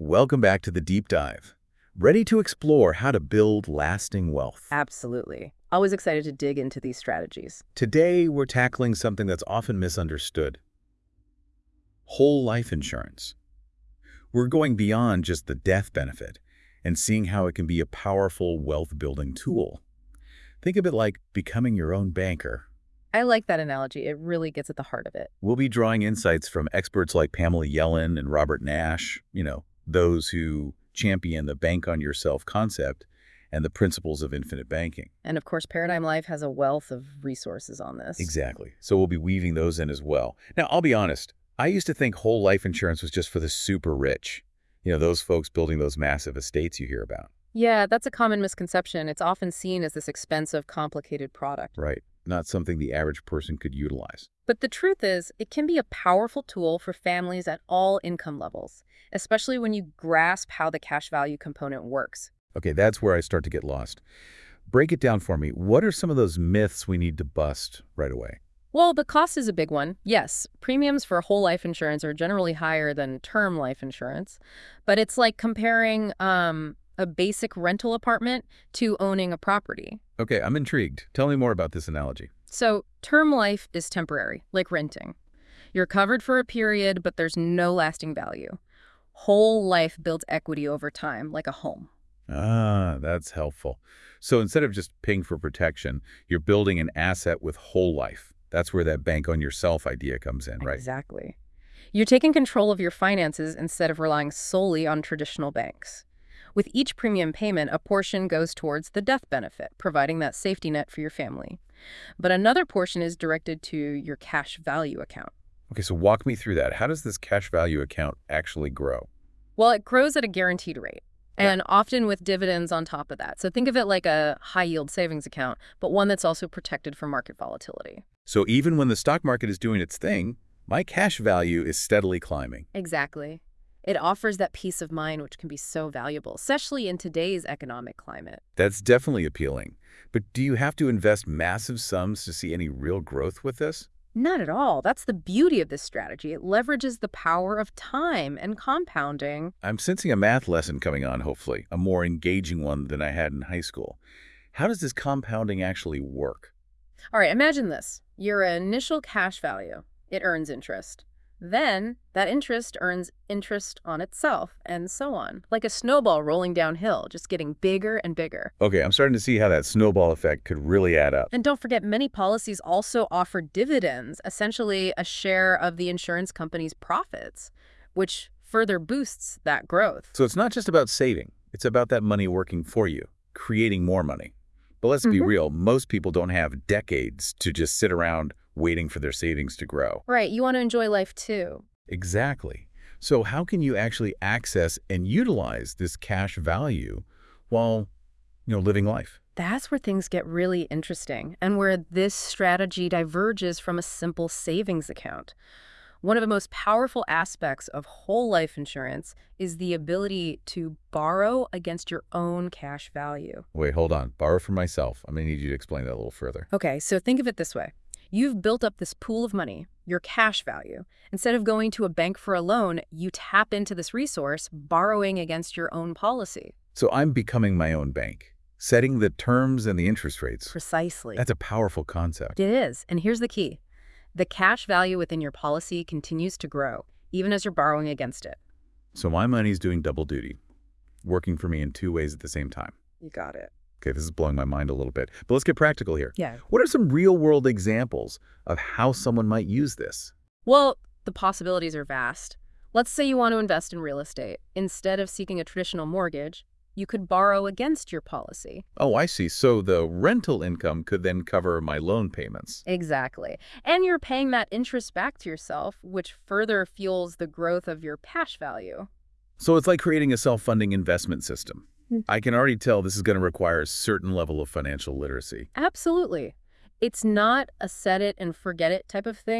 Welcome back to the Deep Dive. Ready to explore how to build lasting wealth. Absolutely. Always excited to dig into these strategies. Today, we're tackling something that's often misunderstood. Whole life insurance. We're going beyond just the death benefit and seeing how it can be a powerful wealth-building tool. Think of it like becoming your own banker. I like that analogy. It really gets at the heart of it. We'll be drawing insights from experts like Pamela Yellen and Robert Nash, those who champion the bank on yourself concept and the principles of infinite banking. And of course, Paradigm Life has a wealth of resources on this. Exactly. So we'll be weaving those in as well. Now, I'll be honest. I used to think whole life insurance was just for the super rich. Those folks building those massive estates you hear about. Yeah, that's a common misconception. It's often seen as this expensive, complicated product. Right. Not something the average person could utilize. But the truth is, it can be a powerful tool for families at all income levels, especially when you grasp how the cash value component works. Okay, that's where I start to get lost. Break it down for me. What are some of those myths we need to bust right away? Well, the cost is a big one. Yes, premiums for whole life insurance are generally higher than term life insurance, but it's like comparing a basic rental apartment to owning a property. Okay, I'm intrigued. Tell me more about this analogy. So term life is temporary, like renting. You're covered for a period, but there's no lasting value. Whole life builds equity over time, like a home. Ah, that's helpful. So instead of just paying for protection, you're building an asset with whole life. That's where that bank on yourself idea comes in, right? Exactly. You're taking control of your finances instead of relying solely on traditional banks. With each premium payment, a portion goes towards the death benefit, providing that safety net for your family. But another portion is directed to your cash value account. Okay, so walk me through that. How does this cash value account actually grow? Well, it grows at a guaranteed rate, and often with dividends on top of that. So think of it like a high-yield savings account, but one that's also protected from market volatility. So even when the stock market is doing its thing, my cash value is steadily climbing. Exactly. It offers that peace of mind which can be so valuable, especially in today's economic climate. That's definitely appealing. But do you have to invest massive sums to see any real growth with this? Not at all. That's the beauty of this strategy. It leverages the power of time and compounding. I'm sensing a math lesson coming on, hopefully, a more engaging one than I had in high school. How does this compounding actually work? All right, imagine this. Your initial cash value, it earns interest. Then that interest earns interest on itself, and so on. Like a snowball rolling downhill, just getting bigger and bigger. Okay, I'm starting to see how that snowball effect could really add up. And don't forget, many policies also offer dividends, essentially a share of the insurance company's profits, which further boosts that growth. So it's not just about saving. It's about that money working for you, creating more money. But let's be real, most people don't have decades to just sit around waiting for their savings to grow. Right, you want to enjoy life too. Exactly. So how can you actually access and utilize this cash value while, living life? That's where things get really interesting and where this strategy diverges from a simple savings account. One of the most powerful aspects of whole life insurance is the ability to borrow against your own cash value. Wait, hold on. Borrow from myself. I'm going to need you to explain that a little further. Okay, so think of it this way. You've built up this pool of money, your cash value. Instead of going to a bank for a loan, you tap into this resource, borrowing against your own policy. So I'm becoming my own bank, setting the terms and the interest rates. Precisely. That's a powerful concept. It is, and here's the key. The cash value within your policy continues to grow, even as you're borrowing against it. So my money's doing double duty, working for me in two ways at the same time. You got it. Okay, this is blowing my mind a little bit. But let's get practical here. Yeah. What are some real-world examples of how someone might use this? Well, the possibilities are vast. Let's say you want to invest in real estate. Instead of seeking a traditional mortgage, you could borrow against your policy. Oh, I see. So the rental income could then cover my loan payments. Exactly. And you're paying that interest back to yourself, which further fuels the growth of your cash value. So it's like creating a self-funding investment system. I can already tell this is going to require a certain level of financial literacy. Absolutely. It's not a set it and forget it type of thing.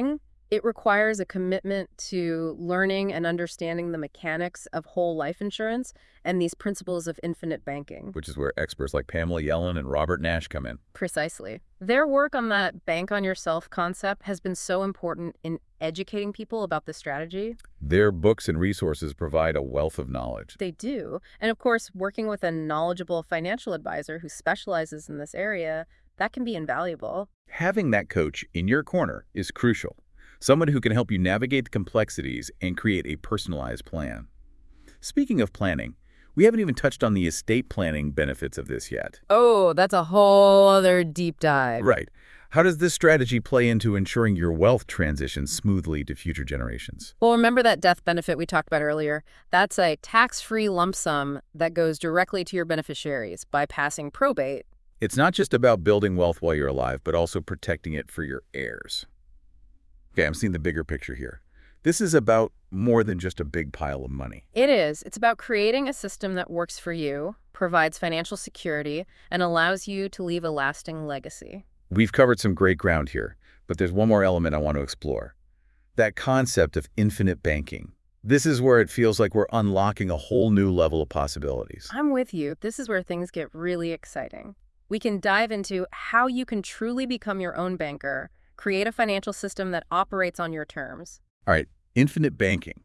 It requires a commitment to learning and understanding the mechanics of whole life insurance and these principles of infinite banking. Which is where experts like Pamela Yellen and Robert Nash come in. Precisely. Their work on that bank on yourself concept has been so important in educating people about the strategy. Their books and resources provide a wealth of knowledge. They do. And of course, working with a knowledgeable financial advisor who specializes in this area, that can be invaluable. Having that coach in your corner is crucial. Someone who can help you navigate the complexities and create a personalized plan. Speaking of planning, we haven't even touched on the estate planning benefits of this yet. Oh, that's a whole other deep dive. Right. How does this strategy play into ensuring your wealth transitions smoothly to future generations? Well, remember that death benefit we talked about earlier? That's a tax-free lump sum that goes directly to your beneficiaries, bypassing probate. It's not just about building wealth while you're alive, but also protecting it for your heirs. Okay, I'm seeing the bigger picture here. This is about more than just a big pile of money. It is. It's about creating a system that works for you, provides financial security, and allows you to leave a lasting legacy. We've covered some great ground here, but there's one more element I want to explore. That concept of infinite banking. This is where it feels like we're unlocking a whole new level of possibilities. I'm with you. This is where things get really exciting. We can dive into how you can truly become your own banker, create a financial system that operates on your terms. All right, infinite banking.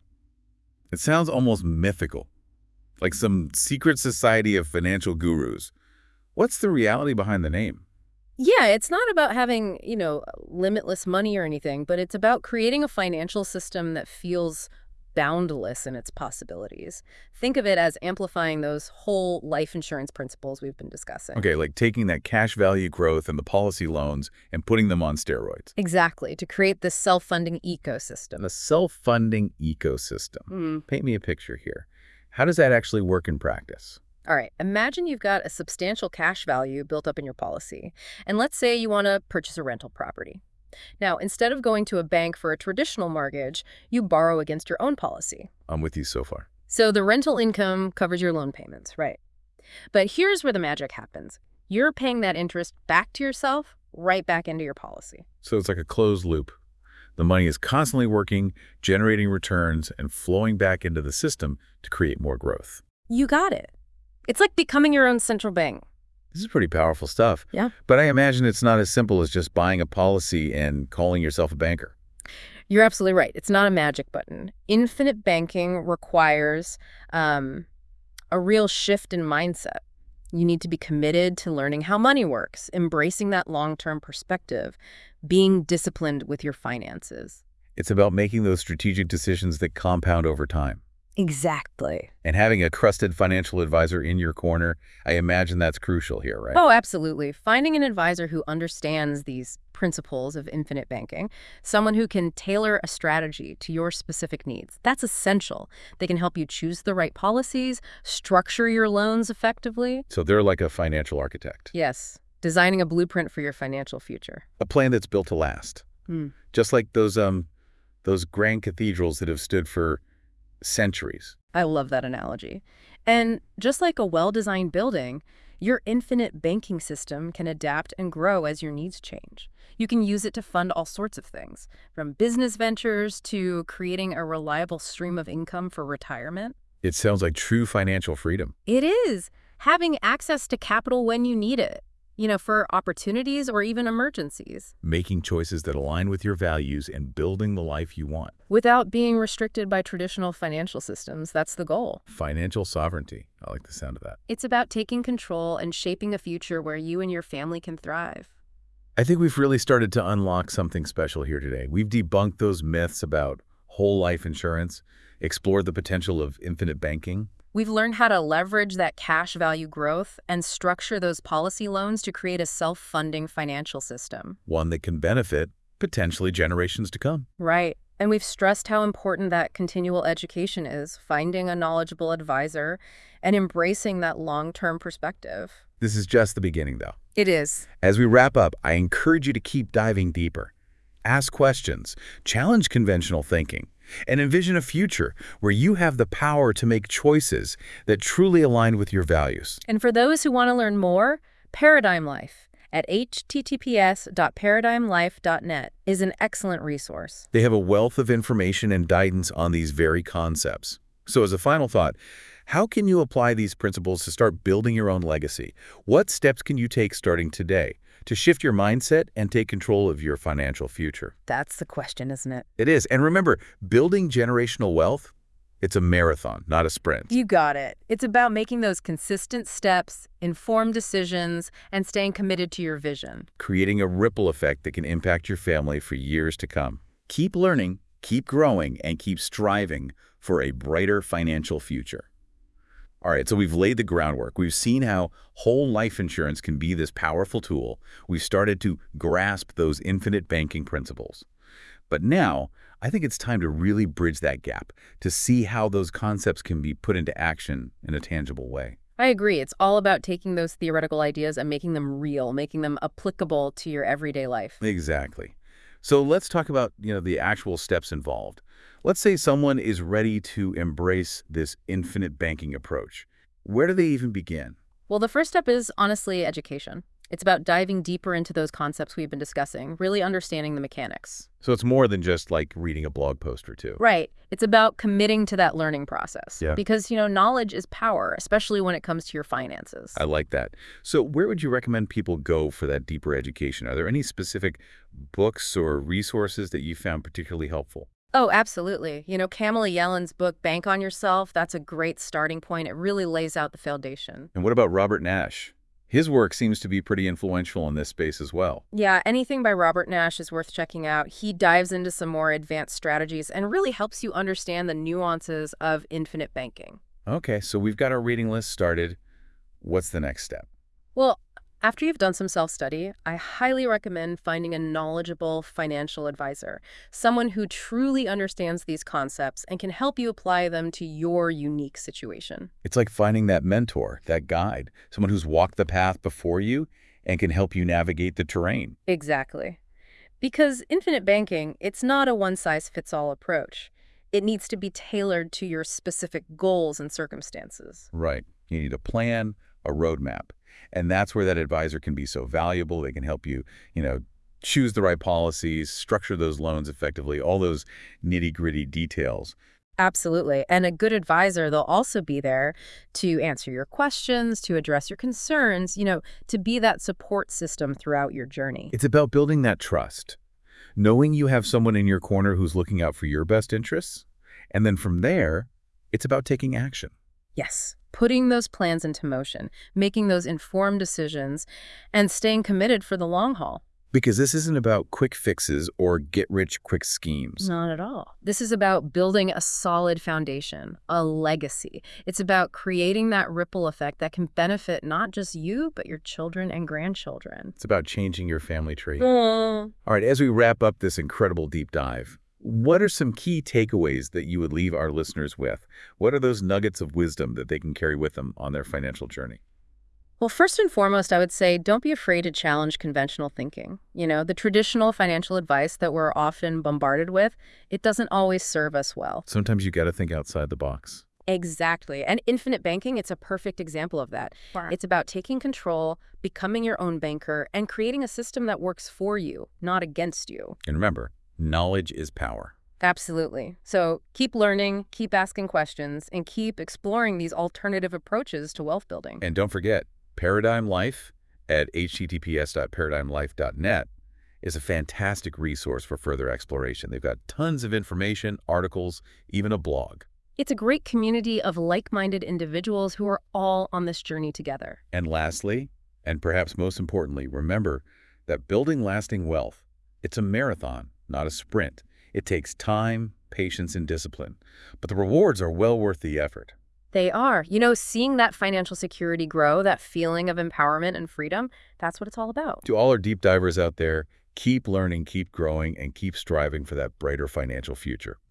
It sounds almost mythical, like some secret society of financial gurus. What's the reality behind the name? Yeah, it's not about having, limitless money or anything, but it's about creating a financial system that feels boundless in its possibilities. Think of it as amplifying those whole life insurance principles we've been discussing. Okay, like taking that cash value growth and the policy loans and putting them on steroids. Exactly, to create this self-funding ecosystem. A self-funding ecosystem. Paint me a picture here. How does that actually work in practice? All right, imagine you've got a substantial cash value built up in your policy. And let's say you want to purchase a rental property. Now, instead of going to a bank for a traditional mortgage, you borrow against your own policy. I'm with you so far. So the rental income covers your loan payments, right? But here's where the magic happens. You're paying that interest back to yourself, right back into your policy. So it's like a closed loop. The money is constantly working, generating returns, and flowing back into the system to create more growth. You got it. It's like becoming your own central bank. This is pretty powerful stuff. Yeah. But I imagine it's not as simple as just buying a policy and calling yourself a banker. You're absolutely right. It's not a magic button. Infinite banking requires a real shift in mindset. You need to be committed to learning how money works, embracing that long-term perspective, being disciplined with your finances. It's about making those strategic decisions that compound over time. Exactly. And having a trusted financial advisor in your corner, I imagine that's crucial here, right? Oh, absolutely. Finding an advisor who understands these principles of infinite banking, someone who can tailor a strategy to your specific needs, that's essential. They can help you choose the right policies, structure your loans effectively. So they're like a financial architect. Yes, designing a blueprint for your financial future. A plan that's built to last. Just like those grand cathedrals that have stood for centuries. I love that analogy. And just like a well-designed building, your infinite banking system can adapt and grow as your needs change. You can use it to fund all sorts of things, from business ventures to creating a reliable stream of income for retirement. It sounds like true financial freedom. It is. Having access to capital when you need it, for opportunities or even emergencies. Making choices that align with your values and building the life you want. Without being restricted by traditional financial systems, that's the goal. Financial sovereignty. I like the sound of that. It's about taking control and shaping a future where you and your family can thrive. I think we've really started to unlock something special here today. We've debunked those myths about whole life insurance, explored the potential of infinite banking. We've learned how to leverage that cash value growth and structure those policy loans to create a self-funding financial system. One that can benefit potentially generations to come. Right. And we've stressed how important that continual education is, finding a knowledgeable advisor and embracing that long-term perspective. This is just the beginning, though. It is. As we wrap up, I encourage you to keep diving deeper. Ask questions, challenge conventional thinking, and envision a future where you have the power to make choices that truly align with your values. And for those who want to learn more, Paradigm Life, at https.paradigmlife.net is an excellent resource. They have a wealth of information and guidance on these very concepts. So as a final thought, how can you apply these principles to start building your own legacy? What steps can you take starting today to shift your mindset and take control of your financial future? That's the question, isn't it? It is. And remember, building generational wealth, it's a marathon, not a sprint. You got it. It's about making those consistent steps, informed decisions, and staying committed to your vision. Creating a ripple effect that can impact your family for years to come. Keep learning, keep growing, and keep striving for a brighter financial future. All right, so we've laid the groundwork. We've seen how whole life insurance can be this powerful tool. We've started to grasp those infinite banking principles. But now, I think it's time to really bridge that gap, to see how those concepts can be put into action in a tangible way. I agree. It's all about taking those theoretical ideas and making them real, making them applicable to your everyday life. Exactly. So let's talk about, the actual steps involved. Let's say someone is ready to embrace this infinite banking approach. Where do they even begin? Well, the first step is, honestly, education. It's about diving deeper into those concepts we've been discussing, really understanding the mechanics. So it's more than just like reading a blog post or two. Right. It's about committing to that learning process. Yeah. Because, knowledge is power, especially when it comes to your finances. I like that. So where would you recommend people go for that deeper education? Are there any specific books or resources that you found particularly helpful? Oh, absolutely. Kamala Yellen's book, Bank on Yourself, that's a great starting point. It really lays out the foundation. And what about Robert Nash? His work seems to be pretty influential in this space as well. Yeah, anything by Robert Nash is worth checking out. He dives into some more advanced strategies and really helps you understand the nuances of infinite banking. Okay, so we've got our reading list started. What's the next step? Well, after you've done some self-study, I highly recommend finding a knowledgeable financial advisor, someone who truly understands these concepts and can help you apply them to your unique situation. It's like finding that mentor, that guide, someone who's walked the path before you and can help you navigate the terrain. Exactly. Because infinite banking, it's not a one-size-fits-all approach. It needs to be tailored to your specific goals and circumstances. Right. You need a plan, a roadmap. And that's where that advisor can be so valuable. They can help you, choose the right policies, structure those loans effectively, all those nitty-gritty details. Absolutely. And a good advisor, they'll also be there to answer your questions, to address your concerns, to be that support system throughout your journey. It's about building that trust, knowing you have someone in your corner who's looking out for your best interests. And then from there, it's about taking action. Yes. Putting those plans into motion, making those informed decisions, and staying committed for the long haul. Because this isn't about quick fixes or get-rich-quick schemes. Not at all. This is about building a solid foundation, a legacy. It's about creating that ripple effect that can benefit not just you, but your children and grandchildren. It's about changing your family tree. All right, as we wrap up this incredible deep dive, what are some key takeaways that you would leave our listeners with? What are those nuggets of wisdom that they can carry with them on their financial journey? Well, first and foremost, I would say don't be afraid to challenge conventional thinking. The traditional financial advice that we're often bombarded with, it doesn't always serve us well. Sometimes you got to think outside the box. Exactly. And infinite banking, it's a perfect example of that. Wow. It's about taking control, becoming your own banker, and creating a system that works for you, not against you. And remember, knowledge is power. Absolutely. So keep learning, keep asking questions, and keep exploring these alternative approaches to wealth building. And don't forget, Paradigm Life at https.paradigmlife.net is a fantastic resource for further exploration. They've got tons of information, articles, even a blog. It's a great community of like-minded individuals who are all on this journey together. And lastly, and perhaps most importantly, remember that building lasting wealth, it's a marathon, not a sprint. It takes time, patience, and discipline. But the rewards are well worth the effort. They are. Seeing that financial security grow, that feeling of empowerment and freedom, that's what it's all about. To all our deep divers out there, keep learning, keep growing, and keep striving for that brighter financial future.